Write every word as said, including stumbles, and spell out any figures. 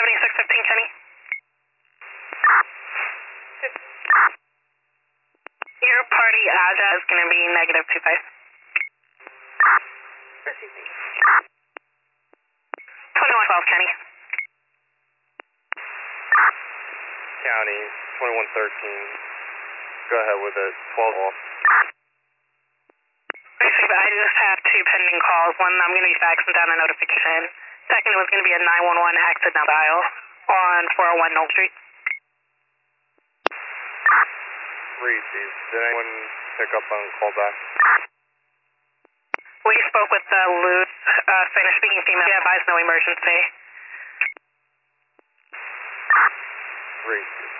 twenty-six fifteen, Kenny. Your party address is going to be negative two five. twenty-one twelve, Kenny. County, twenty-one thirteen. Go ahead with it, twelve off. Actually, I just have two pending calls. One, I'm going to be faxing down a notification. Second, it was going to be a nine one one accident dial on four oh one Knoll Street. Received. Did anyone pick up on callback? We spoke with the Luz, uh, Spanish-speaking female. She advised no emergency. Received.